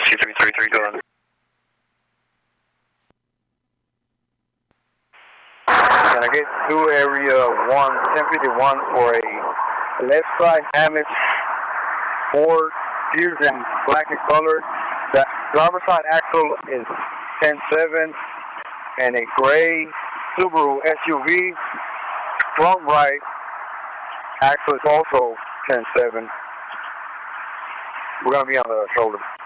2333 going. Can I get to area 1051 for a left side damage, Ford Fusion black and color. The driver's side axle is 10.7 and a gray Subaru SUV. Front right axle is also 10.7. We're going to be on the shoulder.